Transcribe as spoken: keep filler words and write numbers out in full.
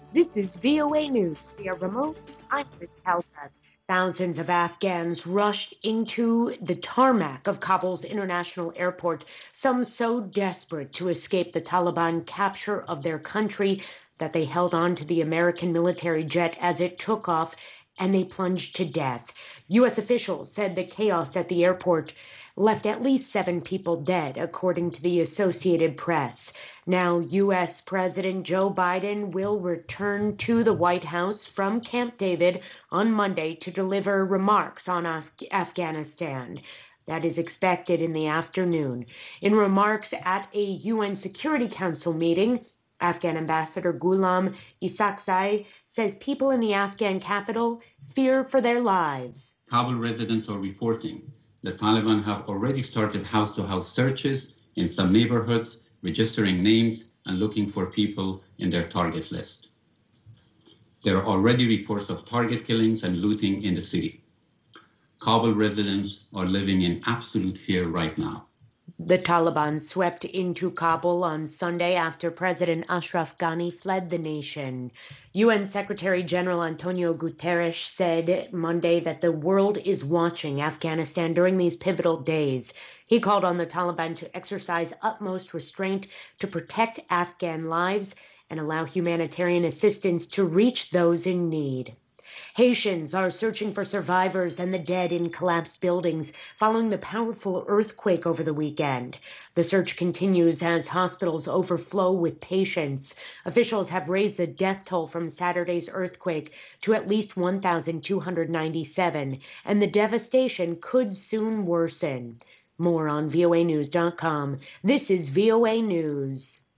This is V O A News via remote. I'm Liz Caltech. Thousands of Afghans rushed into the tarmac of Kabul's international airport, some so desperate to escape the Taliban capture of their country that they held on to the American military jet as it took off and they plunged to death. U S officials said the chaos at the airport left at least seven people dead, according to the Associated Press. Now, U S. President Joe Biden will return to the White House from Camp David on Monday to deliver remarks on Af- Afghanistan. That is expected in the afternoon. In remarks at a U N Security Council meeting, Afghan Ambassador Ghulam Isaaqzai says people in the Afghan capital fear for their lives. Kabul residents are reporting the Taliban have already started house-to-house searches in some neighborhoods, registering names and looking for people in their target list. There are already reports of target killings and looting in the city. Kabul residents are living in absolute fear right now. The Taliban swept into Kabul on Sunday after President Ashraf Ghani fled the nation. U N Secretary General Antonio Guterres said Monday that the world is watching Afghanistan during these pivotal days. He called on the Taliban to exercise utmost restraint to protect Afghan lives and allow humanitarian assistance to reach those in need. Haitians are searching for survivors and the dead in collapsed buildings following the powerful earthquake over the weekend. The search continues as hospitals overflow with patients. Officials have raised the death toll from Saturday's earthquake to at least one thousand two hundred ninety-seven, and the devastation could soon worsen. More on V O A news dot com. This is V O A News.